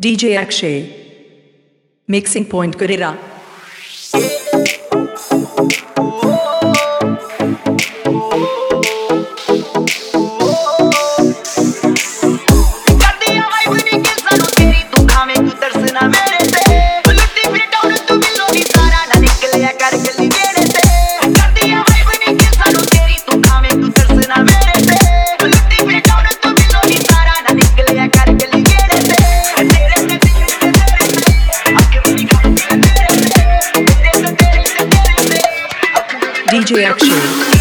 DJ Akshay, mixing point Karera. DJ Akshay.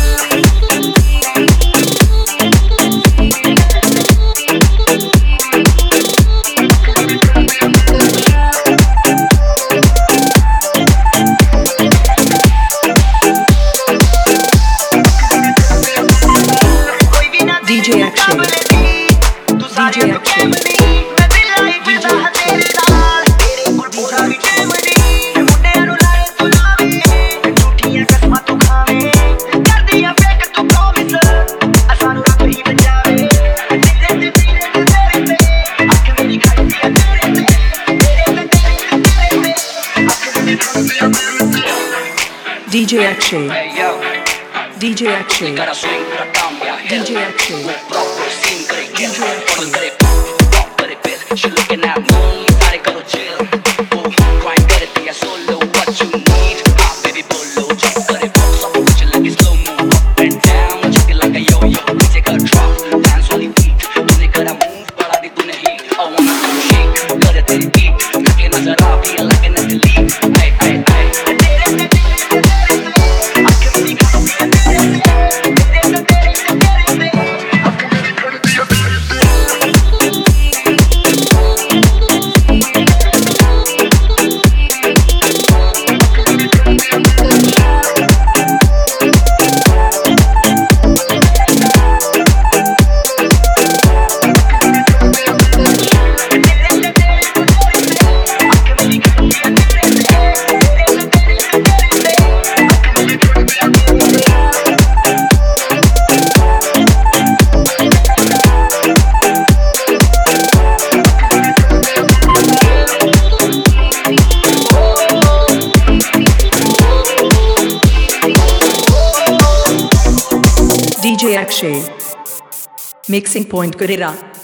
DJ Akshay. DJ Akshay. DJ Akshay. DJ Akshay. DJ Akshay. She looking at me, I gotta chill. Grind better than ya solo. What you need? Ah, baby, bolo. Just cut it up, so put you like it's slow mo. Up and down, check it like a yo-yo. Take a drop, dance only beat. तूने करा move, बड़ा दी तूने heat. I wanna come shake, कर तेरी beat. लगे नजर आ भी लगे न delete. Ay ay ay. DJ Akshay, mixing point Karera.